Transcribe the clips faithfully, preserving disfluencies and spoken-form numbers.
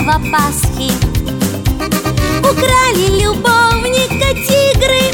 острова Пасхи. Украли любовника тигры,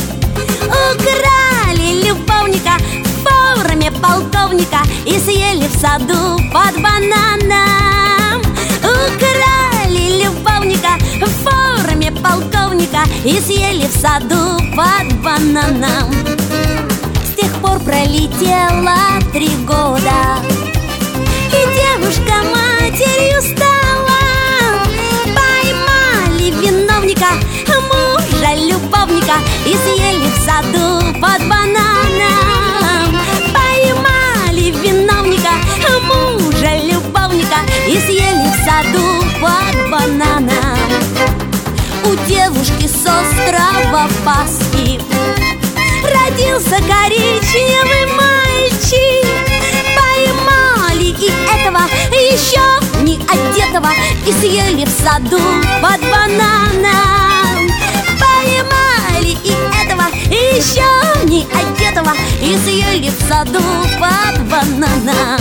украли любовника в форме полковника и съели в саду под бананом. Украли любовника в форме полковника и съели в саду под бананом. С тех пор пролетело три года, и девушка матерью стала. Поймали виновника, мужа любовника, и съели в саду под бананом. Поймали виновника, мужа любовника, и съели в саду под бананом. У девушки с острова Пасхи родился коричневый мальчик. Поймали и этого, еще не одетого, и съели в саду под бананом. Поймали и этого, еще не одетого, и съели в саду под бананом.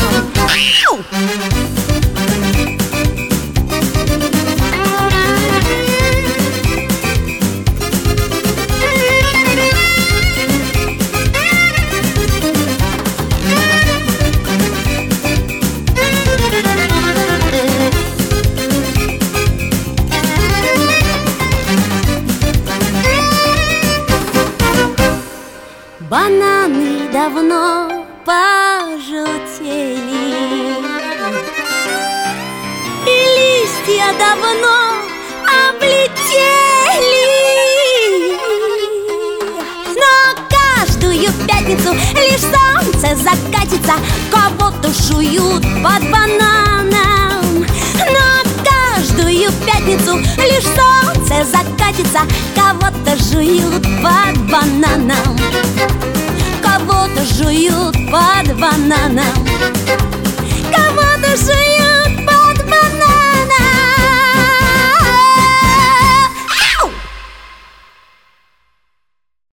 Бананы давно пожелтели, и листья давно облетели. Но каждую пятницу лишь солнце закатится, кого-то жуют под бананом. Но каждую пятницу лишь солнце закатится, кого-то жуют под бананом. Кого-то жуют под бананом.